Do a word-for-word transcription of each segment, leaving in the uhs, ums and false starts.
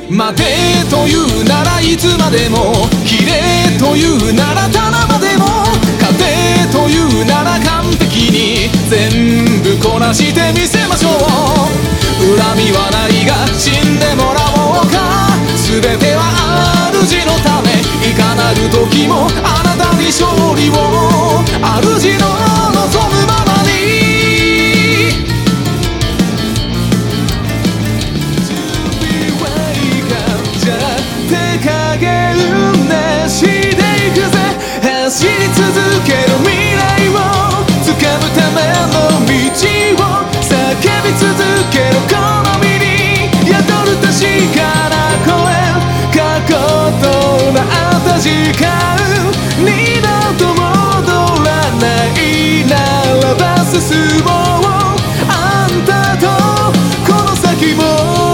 待てというならいつまでも、綺麗というならただまでも、家庭というなら完璧に全部こなしてみせましょう。恨みはないが死んでもらおうか。全ては主のため、いかなる時もあなたに勝利を、主の望むままに。手加減なしでいくぜ、走り続ける未来を掴むための道を叫び続けるこの身に宿る確かな声、過去となった時間、二度と戻らないならば進もう、あんたとこの先も。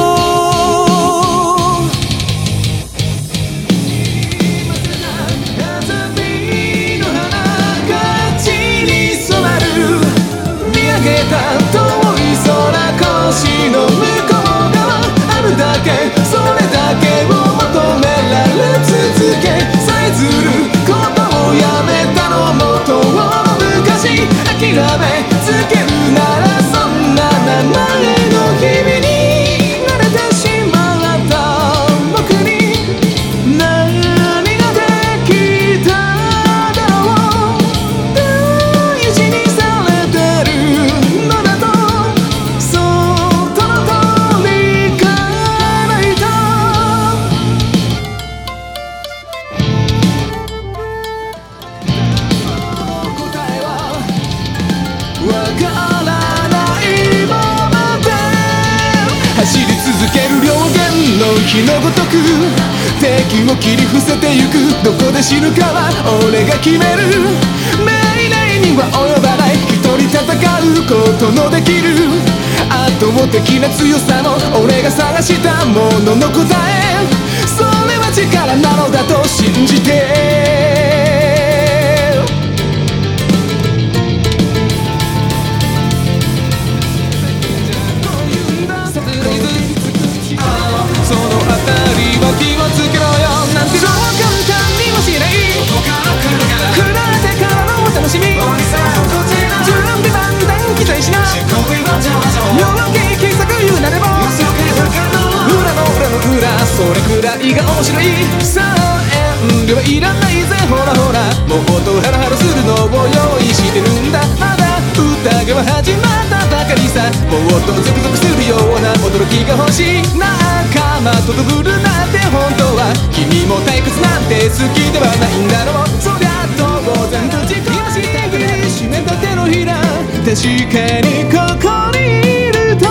遠い空越の向こう側、あるだけそれだけを求められ続け、さえずることをやめたのも遠の昔、諦めつけるならそんな名前の日々に慣れてしまった僕に何ができただろう。大事にされてるわからないままで走り続ける両言の火のごとく、敵を切り伏せてゆく、どこで死ぬかは俺が決める。命令には及ばない、一人戦うことのできる圧倒的な強さの俺が探したものの答え、それは力なのだと信じて。そのあたりは気をつけろよ、なんてそう簡単にはしない。振られてからのお楽しみ、準備万端期待しな。よろけきさく言うなれば、裏の裏の裏、それくらいが面白い。さあ遠慮はいらないぜ、ほらほら、もっとハラハラするのを用意してるんだ。まだ宴は始まったばかりさ、もっとゾクゾクするような驚きが欲しい。仲間とドブルなんて本当は君も退屈なんて好きではないんだろう。そりゃ当然ぶち壊してくれ、締めた手のひら、確かにここにいると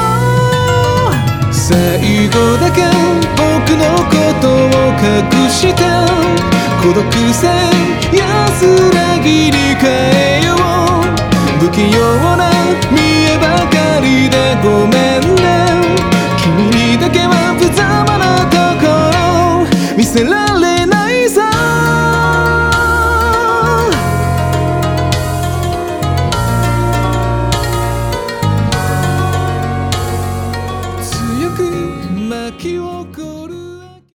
最後だけ僕のことを隠した孤独さ安